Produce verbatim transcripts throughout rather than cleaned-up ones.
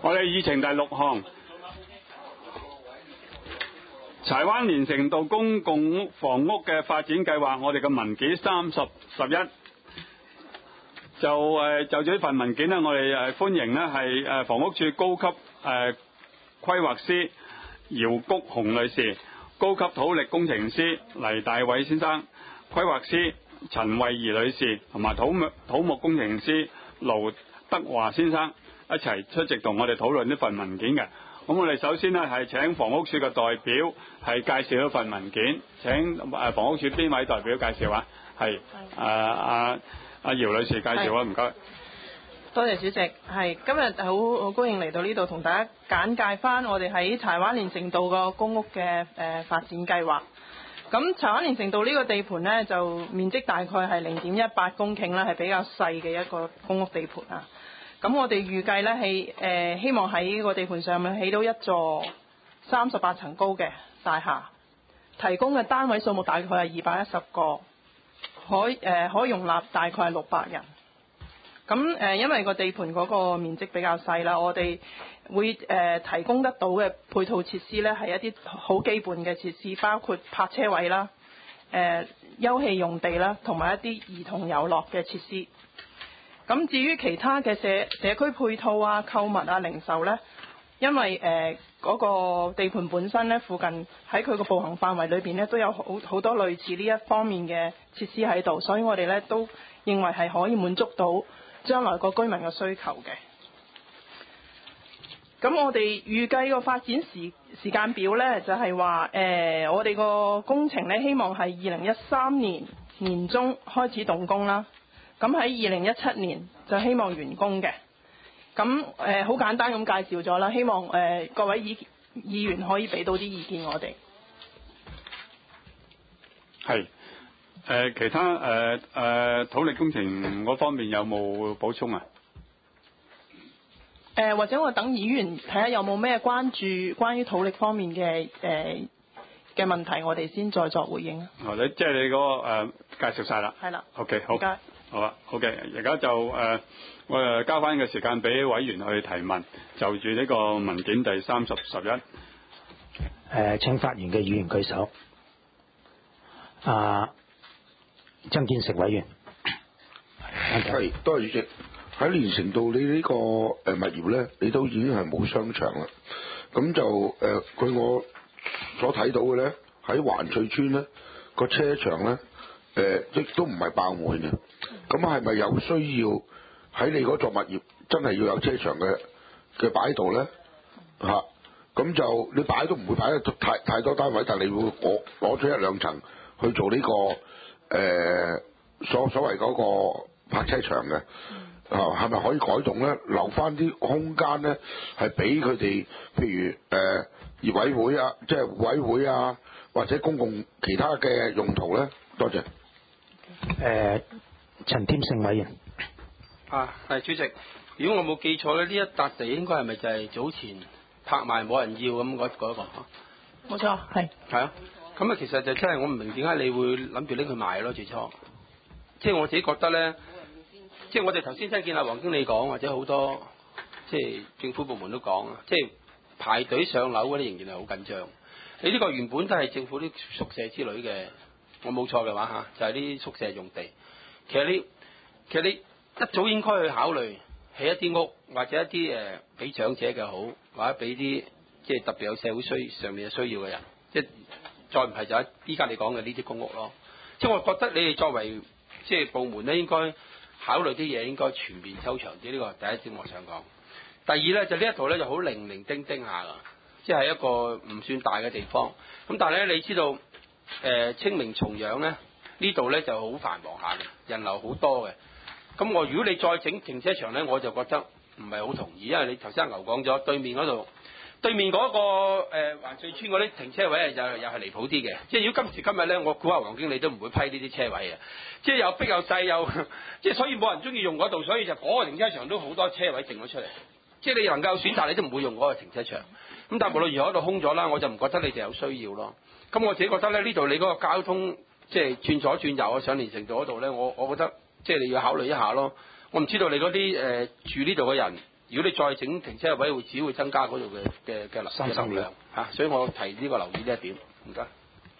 我哋議程第六項，柴灣連城道公共房屋嘅發展計劃，我哋嘅文件三十十一，就誒就住呢份文件呢，我哋誒歡迎呢係誒房屋署高級誒規劃師姚谷紅女士、高級土力工程師黎大偉先生、規劃師陳慧儀女士同埋土木土木工程師盧德華先生一齊出席同我哋討論呢份文件嘅。咁我哋首先呢係請房屋署嘅代表係介紹一份文件，請誒房屋署邊位代表介紹啊？係誒阿阿姚女士介紹啊，唔該。 多謝主席，係今日好好高興嚟到呢度同大家簡介翻我哋喺柴灣連城道個公屋嘅誒發展計劃。咁柴灣連城道呢個地盤呢，就面積大概係零點一八公頃啦，係比較細嘅一個公屋地盤啊。咁我哋預計呢，係誒希望喺個地盤上面起到一座三十八層高嘅大廈，提供嘅單位數目大概係二百一十個，可誒、呃、可以容納大概係六百人。咁誒、呃，因為個地盤嗰個面積比較細啦，我哋會誒、呃、提供得到嘅配套設施呢，係一啲好基本嘅設施，包括泊車位啦、誒、呃、休憩用地啦，同埋一啲兒童遊樂嘅設施。咁至於其他嘅社社區配套啊、購物啊、零售呢，因為誒嗰、呃那個地盤本身呢，附近喺佢個步行範圍裏邊呢，都有好好多類似呢一方面嘅設施喺度，所以我哋呢都認為係可以滿足到將來個居民嘅需求嘅。咁我哋預計個發展時時間表呢，就係話誒，我哋個工程呢，希望係二零一三年年中開始動工啦。咁喺二零一七年就希望完工嘅。咁誒好簡單咁介紹咗啦，希望誒、呃、各位議議員可以俾到啲意見我哋。 係。誒、呃、其他誒誒、呃呃、土力工程嗰方面有冇補充啊？ 誒、呃、或者我等議員睇下有冇咩關注關於土力方面嘅誒嘅問題，我哋先再作回應啊。 哦，你即係你嗰、那個、呃、介紹晒啦。 係啦。 OK， 好。 唔該。 好啊，好嘅。而家就誒、呃、我誒交翻個時間俾委員去提問，就住呢個文件第三十十一。誒、 呃、請發言嘅議員舉手。啊。曾建成委員， 係多謝主席。喺連城道你呢個誒物業咧，你都已經係冇商場啦。咁就誒、呃，據我所睇到嘅咧，喺環翠村咧個車場咧誒，亦、呃、都唔係爆滿嘅。咁係咪有需要喺你嗰座物業真係要有車場嘅嘅擺度咧？嚇、啊，咁就你擺都唔會擺得太太多單位，但係你會攞攞出一兩層去做呢、這個。誒、呃、所所謂嗰個泊車場嘅，啊係咪可以改動咧？留翻啲空間咧，係俾佢哋，譬如誒、呃、業委會啊，即係戶委會啊，或者公共其他嘅用途咧？多謝。誒、 呃，陳添勝委員。 啊，係主席。如果我冇記錯咧，呢一笪地應該係咪就係早前拍賣冇人要咁嗰嗰個？ 冇錯，係。 係啊。咁啊，其實就真係我唔明點解你會諗住拎佢賣咯，最初。即係我自己覺得咧，即係我哋頭先聽見阿黃經理講，或者好多即係政府部門都講啊，即係排隊上樓嗰啲仍然係好緊張。你呢個原本都係政府啲宿舍之類嘅，我冇錯嘅話嚇，就係啲宿舍用地。其實你其實你一早應該去考慮起一啲屋，或者一啲誒俾長者嘅好，或者俾啲即係特別有社會需上面嘅需要嘅人，即係。再唔係就喺依家你講嘅呢啲公屋咯，即係我覺得你哋作為即係部門咧，應該考慮啲嘢應該全面收長啲。呢個第一點我想講。第二咧就呢一度咧就好零零丁丁下㗎，即係一個唔算大嘅地方。咁但係咧你知道誒、呃、清明重陽咧呢度咧就好繁忙下嘅，人流好多嘅。咁我如果你再整停車場咧，我就覺得唔係好同意，因為你頭先阿牛講咗對面嗰度。對面嗰、那個誒環翠村嗰啲停車位就又係離譜啲嘅，即係如果今時今日咧，我估下黃經理都唔會批呢啲車位嘅，即係又逼又細又，即係所以冇人中意用嗰度，所以就嗰個停車場都好多車位剩咗出嚟，即係你能夠選擇，你都唔會用嗰個停車場。咁但係無論如何，嗰度空咗啦，我就唔覺得你哋有需要咯。咁我自己覺得咧，呢度你嗰個交通即係轉左轉右啊，上連城道嗰度咧，我我覺得即係你要考慮一下咯。我唔知道你嗰啲誒住呢度嘅人。 如果你再整停車位，會只會增加嗰度嘅嘅嘅嘅流量嚇，所以我提呢個留意呢一點。唔該。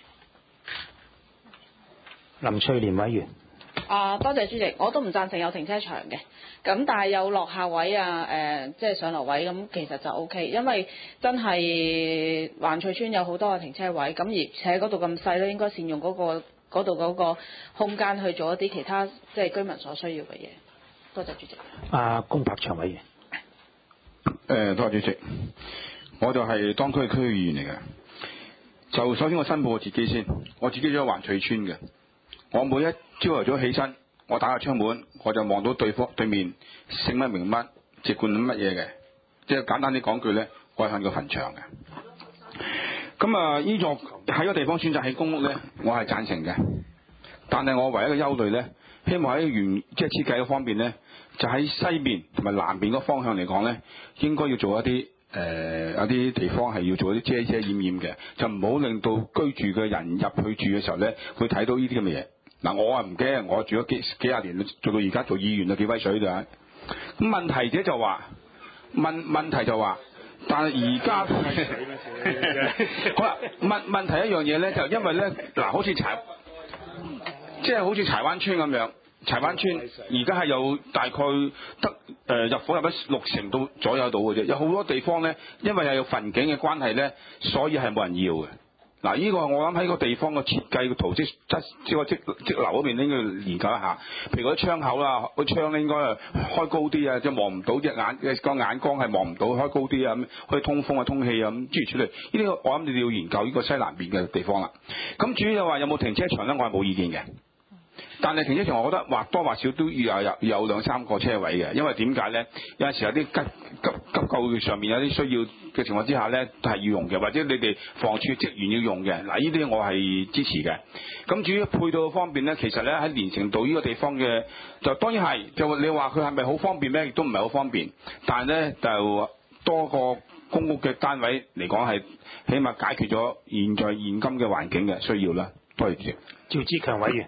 林翠蓮委員。 啊，多謝主席，我都唔贊成有停車場嘅，咁但係有落下位啊，誒、呃，即係上落位咁，其實就 O K，因為真係環翠村有好多嘅停車位，咁而且嗰度咁細咧，應該善用嗰、嗰個嗰度嗰個空間去做一啲其他即係居民所需要嘅嘢。多謝主席。 啊，龔柏祥委員。 誒，多謝主席，我就係當區嘅區議員嚟嘅。就首先我申報我自己先，我自己住喺環翠村嘅。我每一朝頭早起身，我打開窗門，我就望到對方對面姓乜名乜，籍貫乜嘢嘅。即係簡單啲講句咧，我係向個墳場嘅。咁啊，呢座喺個地方選擇起公屋咧，我係贊成嘅。但係我唯一嘅憂慮咧，希望喺原即係設計嗰方面咧，就喺西邊同埋南邊嗰方向嚟講咧，應該要做一啲。誒、呃、有啲地方係要做一啲遮遮掩掩嘅，就唔好令到居住嘅人入去住嘅時候咧，會睇到呢啲咁嘅嘢。嗱，我啊唔驚，我住咗幾幾廿年，做到而家做議員啊，幾威水㗎。咁問題者就話問問題就話，但係而家好啦，問問題一樣嘢咧，就因為咧嗱，好似柴即係好似柴灣村咁樣。柴灣村而家係有大概得誒、呃、入伙入咗六成到左右到嘅啫，有好多地方咧，因為係有墳景嘅關係咧，所以係冇人要嘅。嗱，呢個我諗喺個地方嘅設計嘅圖則則即個積積樓嗰邊應該要研究一下。譬如嗰啲窗口啦，個窗咧應該係開高啲啊，即係望唔到隻眼個眼光係望唔到，開高啲啊，咁可以通風啊、通氣啊咁諸如此類。呢啲我諗你哋要研究呢個西南邊嘅地方啦。咁至於就話有冇停車場咧，我係冇意見嘅。但係停車場，我覺得或多或少都要有有有兩三個車位嘅，因為點解咧？有陣時有啲急急急救上面有啲需要嘅情況之下咧，都係要用嘅，或者你哋房署職員要用嘅。嗱，呢啲我係支持嘅。咁至於配套方面咧，其實咧喺連城道呢個地方嘅，就當然係就你話佢係咪好方便咧？亦都唔係好方便。但係咧就多個公屋嘅單位嚟講係，起碼解決咗現在現今嘅環境嘅需要啦。多謝主席。 趙志強委員。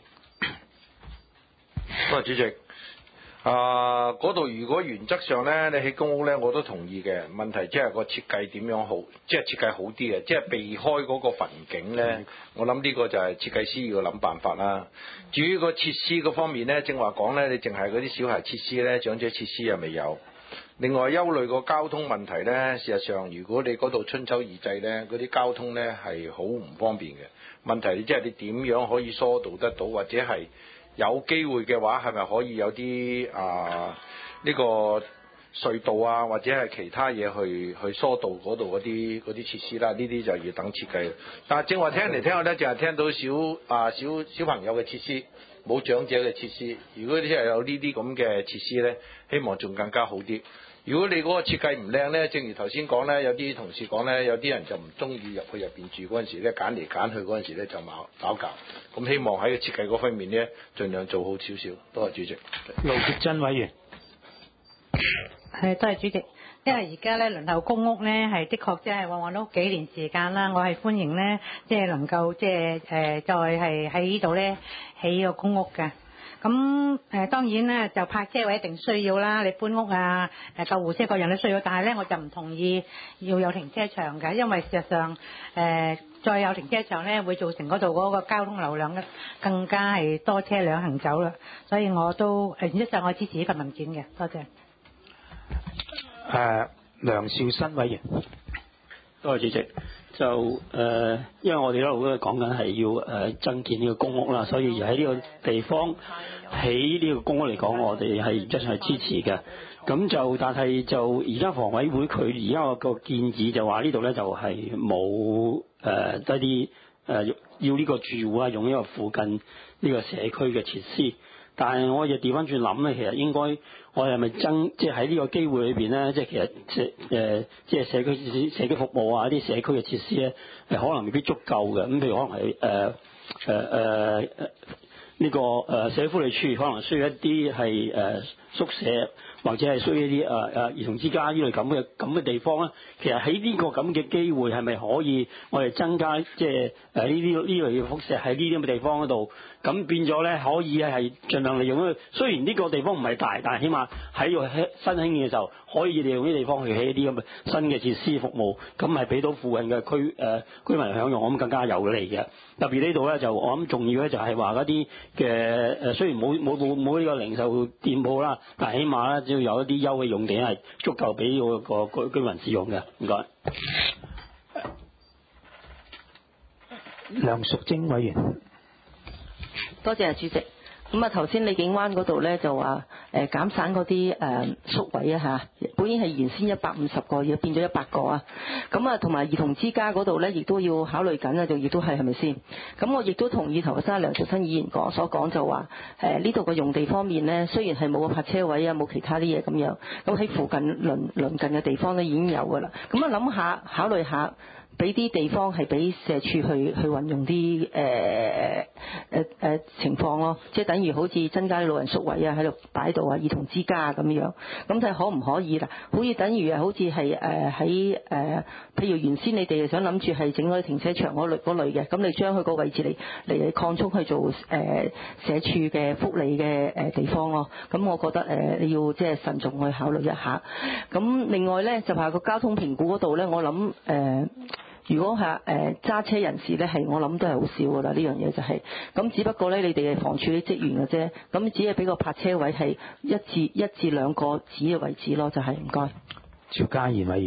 多謝主席。啊，嗰度如果原則上咧，你起公屋咧，我都同意嘅。問題即係個設計點樣好，即係設計好啲嘅，即係避開嗰個墳景咧。嗯、我諗呢個就係設計師要諗辦法啦。至於個設施嗰方面咧，正話講咧，你淨係嗰啲小孩設施咧，長者設施又未有。另外憂慮個交通問題咧，事實上如果你嗰度春秋二祭咧，嗰啲交通咧係好唔方便嘅。問題即係你點樣可以疏導得到，或者係有機會嘅話，係咪可以有啲啊呢個隧道啊，或者係其他嘢去去疏導嗰度嗰啲嗰啲設施啦？呢啲就要等設計。但係正話聽嚟聽去咧，淨係聽到小啊小小朋友嘅設施，冇長者嘅設施。如果你係有呢啲咁嘅設施咧，希望仲更加好啲。如果你嗰個設計唔靚咧，正如頭先講咧，有啲同事講咧，有啲人就唔中意入去入邊住嗰陣時咧，揀嚟揀去嗰陣時咧就矛搞搞。咁希望喺個設計嗰方面咧，盡量做好少少。多謝主席。 盧潔珍委員。 係，多謝主席。因為而家咧輪候公屋咧係的確即係往往都幾年時間啦，我係歡迎咧即係能夠即係誒再係喺呢度咧起個公屋嘅。咁誒、呃、當然咧就泊車位一定需要啦，你搬屋啊誒救護車各樣都需要，但係咧我就唔同意要有停車場嘅，因為事實上誒、呃、再有停車場咧會造成嗰度嗰個交通流量咧更加係多車輛行走啦，所以我都誒原則上我支持呢份文件嘅，多謝。誒、 呃、梁兆新委員。 多謝主席。就誒、呃，因為我哋一路都係講緊係要誒、呃、增建呢個公屋啦，所以而喺呢個地方起呢個公屋嚟講，我哋係原則上係支持嘅。咁就但係就而家房委會佢而家個建議就話呢度咧就係冇誒一啲誒要呢個住戶啊用呢個附近呢個社區嘅設施。但係我亦調翻轉諗咧，其實應該我哋係咪增即係喺呢個機會裏邊咧，即係其實社誒即係社區設施、社區服務啊，一啲社區嘅設施咧，係可能未必足夠嘅。咁譬如可能係誒誒誒呢個誒社會福利處可能需要一啲係誒宿舍，或者係需要一啲誒誒兒童之家呢類咁嘅咁嘅地方咧。其實喺呢個咁嘅機會係咪可以我哋增加即係誒呢啲呢類嘅輻射喺呢啲咁嘅地方嗰度？ 咁變咗咧可以係盡量利用佢。雖然呢個地方唔係大，但係起碼喺個新興嘅時候，可以利用呢啲地方去起一啲咁嘅新嘅設施服務，咁係俾到附近嘅區誒、呃、居民享用，我諗更加有利嘅。特別呢度咧就我諗重要咧就係話嗰啲嘅誒，雖然冇冇冇冇呢個零售店鋪啦，但係起碼咧只要有一啲休憩用地係足夠俾個個居民使用嘅。唔該。 梁淑貞委員， 多謝主席。咁啊，頭先李景灣嗰度咧就話誒減省嗰啲誒宿位啊嚇，本應係原先一百五十個，要變咗一百個啊。咁啊，同埋兒童之家嗰度咧，亦都要考慮緊啊，就亦都係係咪先？咁我亦都同意頭先梁淑芬議員講所講，就話誒呢度嘅用地方面咧，雖然係冇個泊車位啊，冇其他啲嘢咁樣，咁喺附近鄰鄰近嘅地方咧已經有㗎啦。咁啊諗下考慮下。俾啲地方係俾社署去去運用啲誒誒誒情況咯，即係等於好似增加啲老人宿位啊喺度擺度啊，兒童之家咁樣，咁睇可唔可以啦？好似等於啊，好似係誒喺誒，譬如原先你哋想諗住係整嗰啲停車場嗰類嗰類嘅，咁你將佢個位置嚟嚟擴充去做誒、呃、社署嘅福利嘅誒地方咯。咁我覺得誒、呃、你要即係慎重去考慮一下。咁另外咧就係個交通評估嗰度咧，我諗誒。呃如果係誒揸車人士咧，係我諗都係好少噶啦，呢樣嘢就係、是、咁，只不過咧你哋係房署啲職員嘅啫，咁只係俾個泊車位係一至一至兩個指嘅位置咯，就係唔該。 邵家賢委員，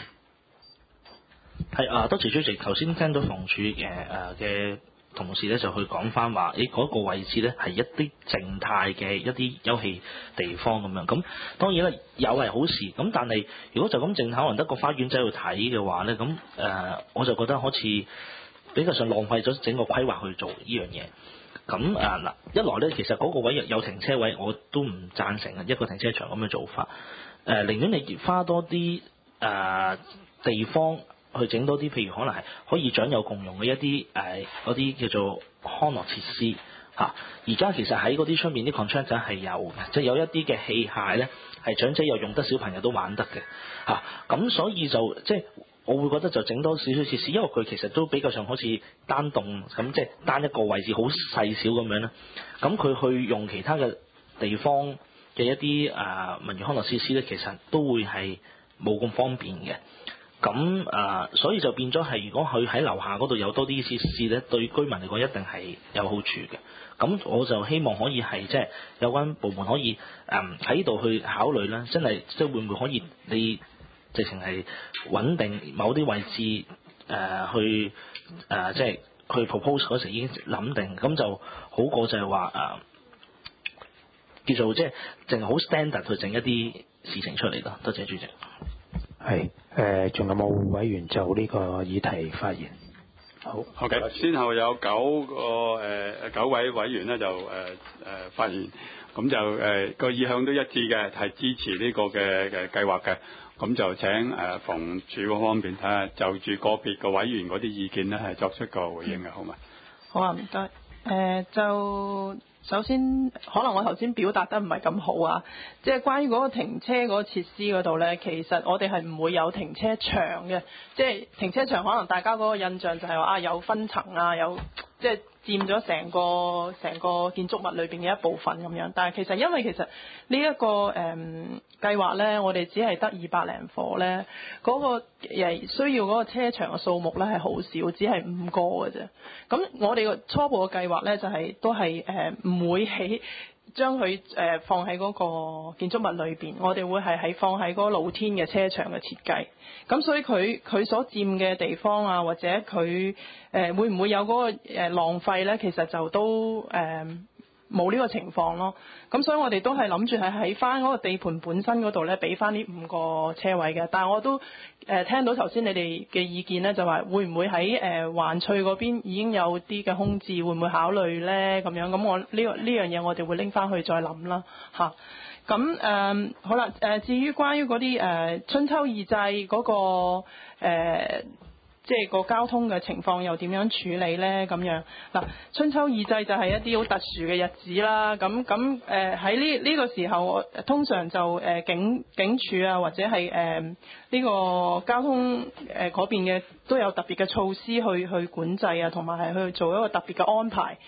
係啊，多謝主席。頭先聽到房署嘅誒嘅同事咧就去講翻話，誒嗰個位置咧係一啲靜態嘅一啲休憩地方咁樣。咁當然啦，有係好事。咁但係如果就咁淨可能得個花園仔去睇嘅話咧，咁誒、呃、我就覺得好似比較上浪費咗整個規劃去做呢樣嘢。咁誒嗱，一來咧其實嗰個位有停車位，我都唔贊成一個停車場咁嘅做法。誒、呃，寧願你花多啲誒、呃、地方。去整多啲，譬如可能係可以長幼共用嘅一啲誒嗰啲叫做康樂設施嚇。而家其實喺嗰啲出面啲 contract 係有嘅，即係有一啲嘅器械咧係長者又用得，小朋友都玩得嘅嚇。咁所以就即係我會覺得就整多少少設施，因為佢其實都比較上好似單棟咁，即係單一個位置好細小咁樣啦。咁佢去用其他嘅地方嘅一啲誒文娛康樂設施咧，其實都會係冇咁方便嘅。咁誒、呃，所以就變咗係，如果佢喺樓下嗰度有多啲設施咧，對居民嚟講一定係有好處嘅。咁我就希望可以係即係有關部門可以誒喺度去考慮啦，真係即係會唔會可以你直情係穩定某啲位置誒、呃、去誒、呃、即係去 propose 嗰時已經諗定，咁就好過就係話誒叫做即係淨係好 standard 去整一啲事情出嚟咯。多謝主席。 係誒，仲、呃、有冇委員就呢個議題發言？好 ，OK，先後有九個誒、呃、九位委員咧就誒誒、呃、發言，咁就誒個、呃、意向都一致嘅，係支持呢個嘅嘅計劃嘅。咁就請誒房署嗰方面睇下，就住個別嘅委員嗰啲意見咧，係作出個回應嘅，好嘛？ 好啊，唔該。誒、呃、就。首先，可能我頭先表達得唔係咁好啊，即係關於嗰個停車嗰個設施嗰度呢，其實我哋係唔會有停車場嘅，即係停車場可能大家嗰個印象就係話啊有分層啊，有即係佔咗成個成個建築物裏邊嘅一部分咁樣，但係其實因為其實呢、這、一個誒、嗯、計劃呢，我哋只係得二百零夥呢，嗰、那個誒需要嗰個車場嘅數目呢係好少，只係五個嘅啫。咁我哋個初步嘅計劃呢，就係、是、都係誒唔會喺將佢誒放喺嗰個建築物裏邊，我哋會係喺放喺嗰個露天嘅車場嘅設計。咁所以佢佢所佔嘅地方啊，或者佢誒、呃、會唔會有嗰個誒浪費呢？其實就都誒冇呢個情況咯。咁所以我哋都係諗住係喺翻嗰個地盤本身嗰度呢，俾翻呢五個車位嘅。但係我都誒、呃、聽到頭先你哋嘅意見呢，就話會唔會喺誒環翠嗰邊已經有啲嘅空置，會唔會考慮呢？咁樣咁我呢、呢個呢樣嘢我哋會拎翻去再諗啦嚇。咁誒、呃、好啦，誒、呃、至於關於嗰啲誒春秋二祭嗰、嗰個、呃、即係個交通嘅情況又點樣處理咧？咁樣嗱，春秋二祭就係一啲好特殊嘅日子啦。咁咁誒喺呢呢個時候，通常就誒、呃、警警署啊，或者係誒呢個交通誒嗰邊嘅都有特別嘅措施去去管制啊，同埋係去做一個特別嘅安排。咁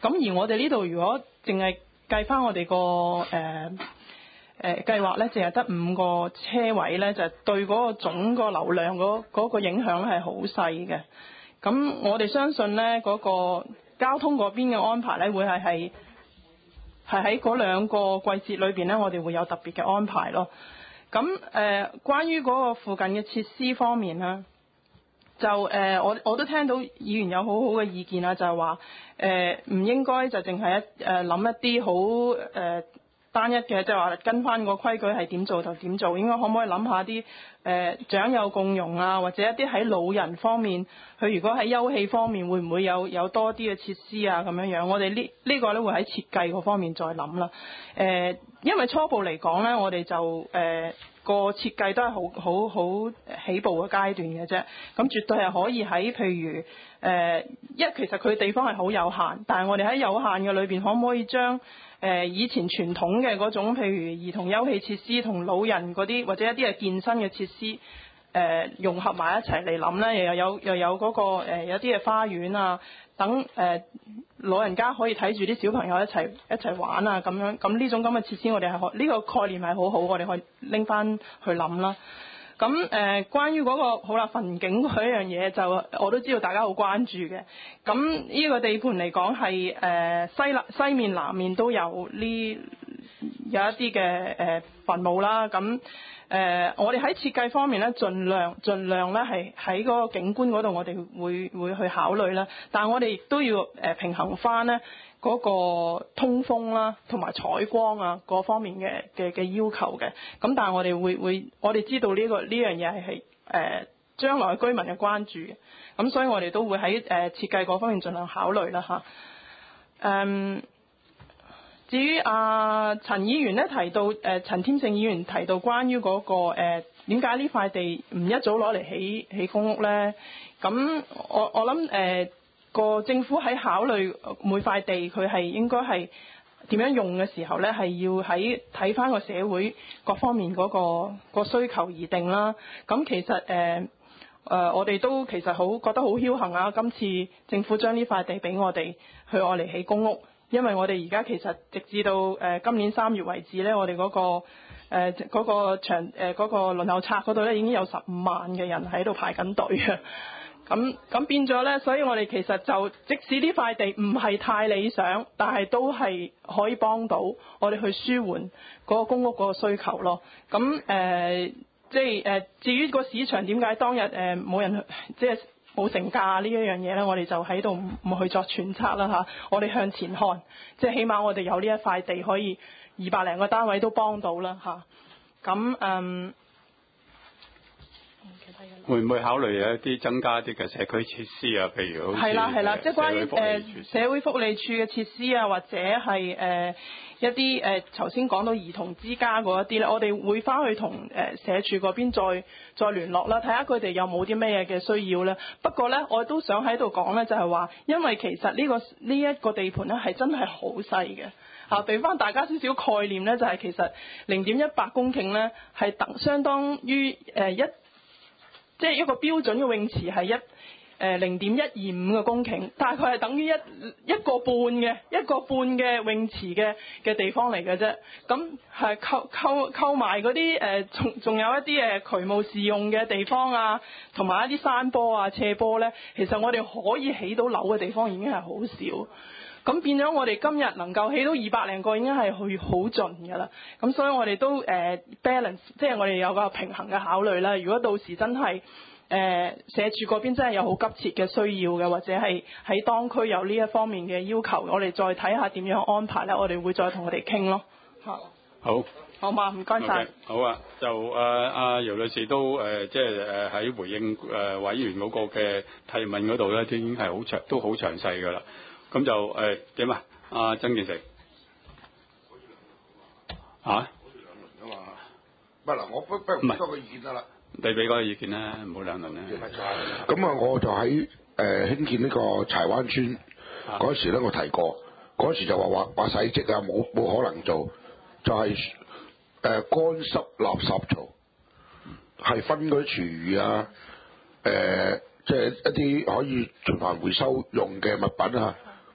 咁而我哋呢度如果淨係計翻我哋個誒誒計劃咧，淨係得五個車位咧，就對嗰個總個流量嗰嗰個影響咧係好細嘅。咁我哋相信咧嗰個交通嗰邊嘅安排咧，會係係係喺嗰兩個季節裏邊咧，我哋會有特別嘅安排咯。咁誒、呃，關於嗰個附近嘅設施方面啦，就誒、呃，我我都聽到議員有好好嘅意見啦，就係話誒唔應該就淨係一誒諗、呃、一啲好誒單一嘅，即係話跟翻個規矩係點做就點做，應該可唔可以諗下啲誒長幼共融啊，或者一啲喺老人方面，佢如果喺休憩方面會唔會有有多啲嘅設施啊咁樣樣？我哋呢呢個咧會喺設計嗰方面再諗啦。誒、呃，因為初步嚟講咧，我哋就誒。呃個設計都係好好好起步嘅階段嘅啫，咁絕對係可以喺譬如誒一、呃、其實佢地方係好有限，但係我哋喺有限嘅裏邊，可唔可以將誒、呃、以前傳統嘅嗰種譬如兒童休憩設施同老人嗰啲或者一啲嘅健身嘅設施誒、呃、融合埋一齊嚟諗咧，又有又有嗰、那個、呃、有啲嘅花園啊，等誒、呃、老人家可以睇住啲小朋友一齊一齊玩啊咁樣，咁呢種咁嘅設施我哋係可呢個概念係好好，我哋可以拎翻去諗啦。咁誒、呃、關於嗰、那個好啦，墳景嗰一樣嘢就我都知道大家好關注嘅。咁呢個地盤嚟講係誒西南西面南面都有呢有一啲嘅誒墳墓啦。咁誒、呃，我哋喺設計方面咧，盡量盡量咧係喺嗰個景觀嗰度，我哋會會去考慮啦。但係我哋亦都要誒、呃、平衡翻咧嗰個通風啦，同埋採光啊各方面嘅嘅嘅要求嘅。咁但係我哋會會，我哋知道呢、這個呢樣嘢係係誒將來居民嘅關注嘅。咁所以我哋都會喺誒、呃、設計嗰方面盡量考慮啦嚇。嗯。至於阿陳議員咧提到，誒、呃、陳添盛議員提到關於嗰、那個誒點解呢塊地唔一早攞嚟起起公屋咧？咁我我諗誒個政府喺考慮每塊地佢係應該係點樣用嘅時候咧，係要喺睇返個社會各方面嗰、那個個需求而定啦。咁其實誒誒、呃呃、我哋都其實好覺得好僥幸啊！今次政府將呢塊地俾我哋去愛嚟起公屋。因為我哋而家其實直至到誒、呃、今年三月為止咧，我哋嗰、那個誒嗰、呃那個長誒嗰、呃那個輪候冊嗰度咧已經有十五萬嘅人喺度排緊隊啊！咁咁變咗咧，所以我哋其實就即使呢塊地唔係太理想，但係都係可以幫到我哋去舒緩嗰個公屋嗰個需求咯。咁誒、呃、即係誒、呃、至於個市場點解當日誒冇、呃、人即係冇成價呢一樣嘢咧，我哋就喺度唔去作揣測啦嚇。我哋向前看，即係起碼我哋有呢一塊地可以二百零個單位都幫到啦嚇。咁嗯， 會唔會考慮有一啲增加啲嘅社區設施啊？譬如好似係啦係啦，即係關於誒社會福利處嘅設施啊，或者係誒、呃、一啲誒頭先講到兒童之家嗰一啲咧，我哋會翻去同誒社署嗰邊再再聯絡啦，睇下佢哋有冇啲咩嘅需要咧。不過咧，我都想喺度講咧，就係話，因為其實呢、呢個呢一、呢個地盤咧係真係好細嘅嚇，俾翻大家少少概念咧，就係、係、其實零點一八公頃咧係等相當於誒、呃、一。即係一個標準嘅泳池係一誒零點一二五嘅公頃，大概係等於一一個半嘅一個半嘅泳池嘅嘅地方嚟嘅啫。咁係購購購埋嗰啲誒，仲、呃、仲有一啲誒渠務試用嘅地方啊，同埋一啲山坡啊、斜坡咧，其實我哋可以起到樓嘅地方已經係好少。咁變咗我哋今日能夠起到二百零個已經係去好盡㗎啦。咁所以我哋都誒、呃、balance，即係我哋有個平衡嘅考慮啦。如果到時真係誒、呃、社署嗰邊真係有好急切嘅需要嘅，或者係喺當區有呢一方面嘅要求，我哋再睇下點樣安排咧。我哋會再同佢哋傾咯。嚇， 好， 好嘛，唔該晒。 Okay, 好啊，就誒阿姚女士都誒、呃、即係誒喺回應誒、呃、委員嗰個嘅提問嗰度咧，已經係好詳都好詳細㗎啦。咁就誒點啊？阿曾健成嚇？ 唔係嗱，我不不唔多個意見得啦。 你俾嗰個意見啦，唔好兩輪啦。 咁啊，我就喺誒、呃、興建呢個柴灣村嗰時咧，我提過嗰時就話話話洗積啊，冇冇可能做，就係、是、誒、呃、乾濕垃圾槽，係分嗰啲廚餘啊，誒即係一啲可以循環回收用嘅物品啊。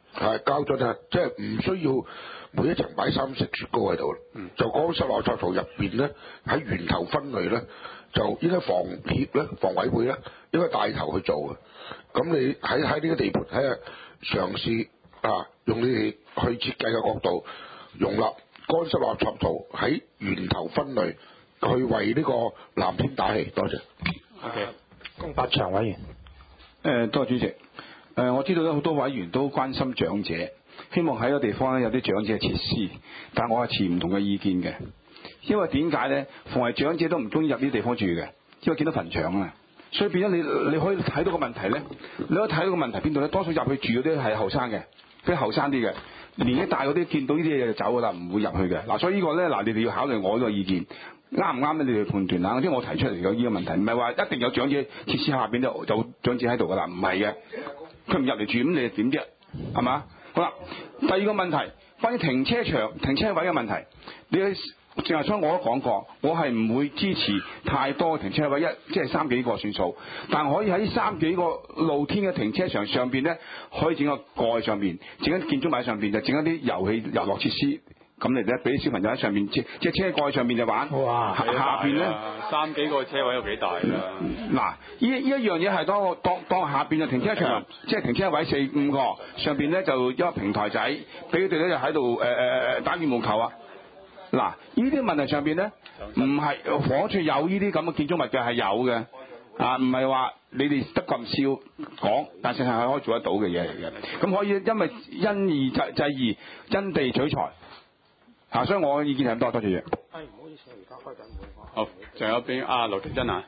係膠樽啊，即係唔需要每一層擺三食雪糕喺度， 嗯、 就乾濕垃圾槽入邊咧，喺源頭分類咧，就應該房協咧、房委會咧應該帶頭去做嘅。咁你喺喺呢個地盤喺度嘗試啊，用你哋去設計嘅角度，容納乾濕垃圾槽喺源頭分類，去為呢個藍天打氣。多謝。 O.K. 龔柏祥委員。 誒，多謝主席。誒，我知道有好多委員都關心長者，希望喺個地方咧有啲長者設施，但我係持唔同嘅意見嘅。因為點解咧？逢係長者都唔中意入呢啲地方住嘅，因為見到墳場啊。所以變咗你你可以睇到個問題咧，你可以睇到個問題邊度咧？多數入去住嗰啲係後生嘅，比較後生啲嘅，年紀大嗰啲見到呢啲嘢就走噶啦，唔會入去嘅。嗱，所以呢個咧，嗱，你哋要考慮我呢個意見。啱唔啱咧？你哋判斷啦，即係我提出嚟嘅呢個問題，唔係話一定有長者設施下邊就有長者喺度噶啦，唔係嘅。佢唔入嚟住咁，你點啫？係嘛？好啦，第二個問題，關於停車場、停車位嘅問題，你淨係所以我都講過，我係唔會支持太多停車位，一即係三幾個算數，但可以喺三幾個露天嘅停車場上邊咧，可以整個蓋上邊，整緊建築物上邊就整一啲遊戲遊樂設施。咁你咧俾啲小朋友喺上面，即即車蓋上面就玩。哇！下下邊咧三幾個車位有幾大啦？ 嗱，呢呢一樣嘢係當當當下邊就停車場，即係停車位四五個，上邊咧就一個平台仔，俾佢哋咧就喺度誒誒打羽毛球啊！嗱，呢啲問題上邊咧，唔係房署有呢啲咁嘅建築物嘅係有嘅，啊唔係話你哋得咁笑講，但係係可以做得到嘅嘢嚟嘅。咁可以因為因義制制義，因地取材。啊，所以我嘅意見係咁多，多謝嘢。 係唔好意思，而家開緊會。 好，仲有邊啊？盧田真啊？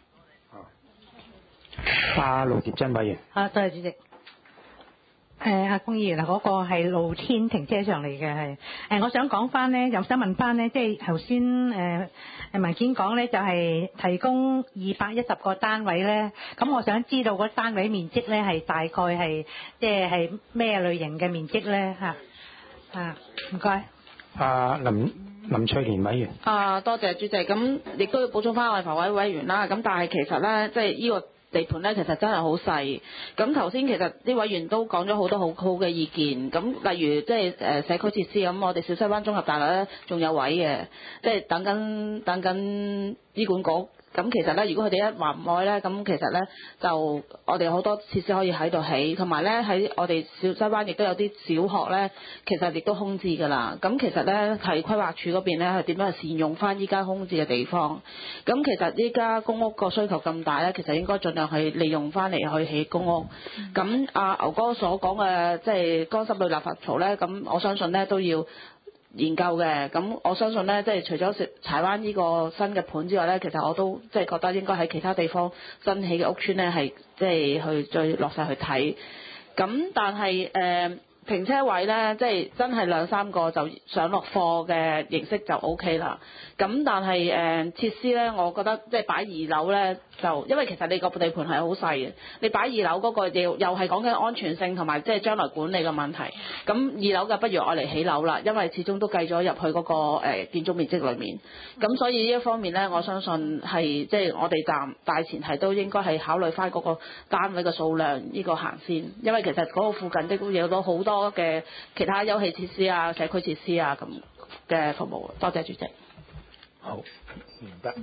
啊，盧田真委員。 啊，多謝主席。誒、呃，阿龔議員啊，嗰、那個係露天停車場嚟嘅，係。誒、呃，我想講翻咧，又想問翻咧，即係頭先誒誒文件講咧，就係、是、提供二百一十個單位咧。咁我想知道嗰單位面積咧係大概係即係係咩類型嘅面積咧？嚇啊，唔該。 啊，林林翠蓮委員。 啊，多謝主席。咁亦都要補充翻我哋房委委員啦。咁但係其實咧，即係呢個地盤咧，其實真係好細。咁頭先其實啲委員都講咗好多好好嘅意見。咁例如即係誒社區設施咁，我哋小西灣綜合大樓咧仲有位嘅，即係等緊等緊醫管局。咁其實咧，如果佢哋一話唔愛咧，咁其實咧就我哋好多設施可以喺度起，同埋咧喺我哋小西灣亦都有啲小學咧，其實亦都空置㗎啦。咁其實咧係規劃署嗰邊咧係點樣去善用翻依家空置嘅地方。咁其實依家公屋個需求咁大咧，其實應該盡量去利用翻嚟去起公屋。咁阿牛哥所講嘅即係乾濕類垃圾槽咧，咁我相信咧都要研究嘅。咁我相信咧，即係除咗柴灣呢個新嘅盤之外咧，其實我都即係覺得應該喺其他地方新起嘅屋邨咧，係即係去再落晒去睇。咁但係誒、呃、停車位咧，即係真係兩三個就上落貨嘅形式就 O K 啦。咁但係誒、呃、設施咧，我覺得即係擺二樓咧，就因為其實你個地盤係好細嘅，你擺二樓嗰個又又係講緊安全性同埋即係將來管理嘅問題。咁二樓嘅不如我嚟起樓啦，因為始終都計咗入去嗰、那個、呃、建築面積裏面。咁所以呢一方面咧，我相信係即係我哋暫大前提都應該係考慮翻嗰個單位嘅數量呢、這個行先，因為其實嗰個附近都有到好多嘅其他休憩設施啊、社區設施啊咁嘅服務。多謝主席。 好，明白。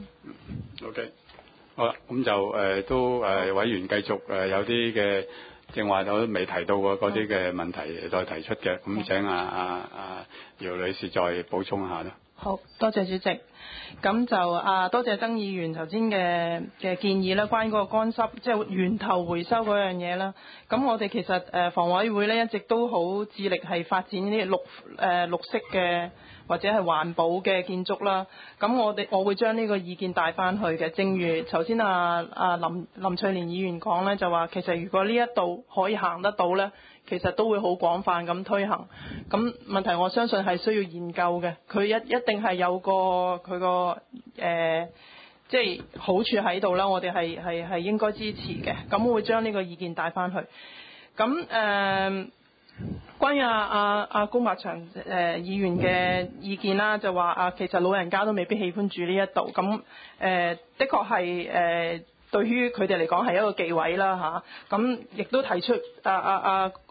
OK，好啦，咁就誒、呃、都誒、呃、委員繼續誒、呃、有啲嘅正話我都未提到過嗰啲嘅問題再提出嘅，咁請阿阿阿姚女士再補充一下啦。 好多謝主席，咁就啊多謝曾議員頭先嘅嘅建議啦，關於嗰個乾濕即係源頭回收嗰樣嘢啦。咁我哋其實誒房委會咧一直都好致力係發展呢啲綠誒、呃、綠色嘅或者係環保嘅建築啦。咁我哋我會將呢個意見帶翻去嘅。正如頭先啊啊林林翠蓮議員講咧，就話其實如果呢一度可以行得到咧，其實都會好廣泛咁推行。咁問題我相信係需要研究嘅，佢一一定係有個佢個誒即係好處喺度啦。我哋係係係應該支持嘅。咁我會將呢個意見帶翻去。咁誒、呃，關於阿阿阿龔柏祥誒議員嘅意見啦，就話啊，其實老人家都未必喜歡住呢一度。咁誒、呃，的確係誒。呃對於佢哋嚟講係一個忌諱啦嚇，咁亦都提出啊啊啊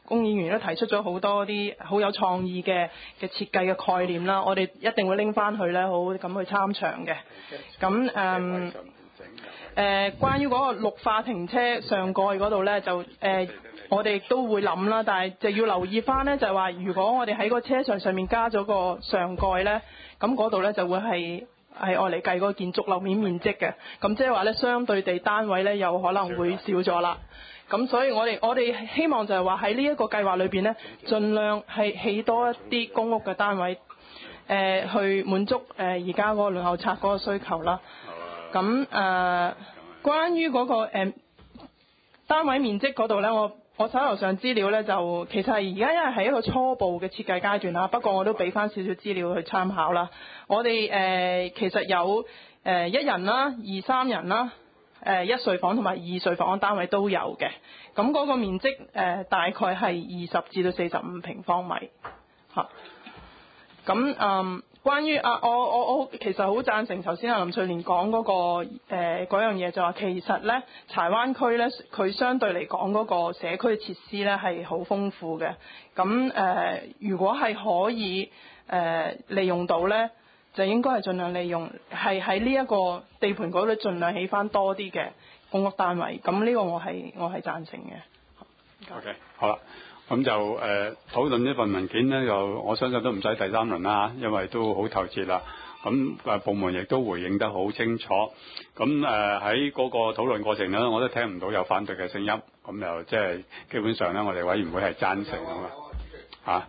龔議員都提出咗好多啲好有創意嘅嘅設計嘅概念啦，我哋一定會拎翻去咧，好咁去參詳嘅。咁誒誒，關於嗰個綠化停車上蓋嗰度咧，就誒、呃、我哋都會諗啦，但係就要留意翻咧，就係話如果我哋喺個車上上面加咗個上蓋咧，咁嗰度咧就會係係愛嚟計嗰個建築樓面面積嘅，咁即係話咧相對地單位咧有可能會少咗啦。咁所以我哋我哋希望就係話喺呢一個計劃裏邊咧，盡量係起多一啲公屋嘅單位，誒、呃、去滿足誒而家嗰個輪候冊嗰個需求啦。咁誒、呃，關於嗰、那個誒、呃、單位面積嗰度咧，我我手頭上資料咧就其實係而家因為係一個初步嘅設計階段啦，不過我都俾翻少少資料去參考啦。我哋誒、呃、其實有誒、呃、一人啦、二三人啦。誒一睡房同埋二睡房嘅單位都有嘅，咁嗰個面積誒、呃、大概係二十至到四十五平方米嚇。咁嗯，關於啊，我我我其實好贊成頭先阿林翠蓮講嗰個誒嗰、呃、樣嘢，就話其實咧柴灣區咧佢相對嚟講嗰個社區嘅設施咧係好豐富嘅。咁誒、呃，如果係可以誒、呃、利用到咧，就應該係盡量利用，係喺呢一個地盤嗰度盡量起翻多啲嘅公屋單位。咁呢個我係我係贊成嘅。 OK， 好啦，咁就誒、呃、討論呢份文件咧，就我相信都唔使第三輪啦，因為都好透徹啦。咁誒部門亦都回應得好清楚。咁誒喺嗰個討論過程咧，我都聽唔到有反對嘅聲音。咁就即係基本上咧，我哋委員會係贊成㗎嘛。嚇？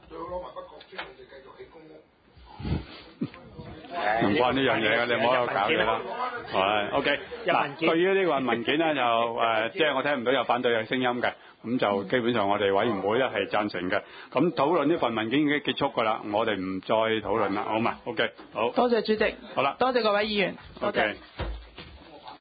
唔關呢樣嘢嘅，你唔好喺度搞嘢啦。係 ，OK。嗱，對於呢個文件咧，就誒，即係我聽唔到有反對嘅聲音嘅，咁就基本上我哋委員會咧係贊成嘅。咁討論呢份文件已經結束㗎啦，我哋唔再討論啦，好嘛 ？OK， 好。 多謝主席。 好啦， 多謝各位議員。多謝。 OK。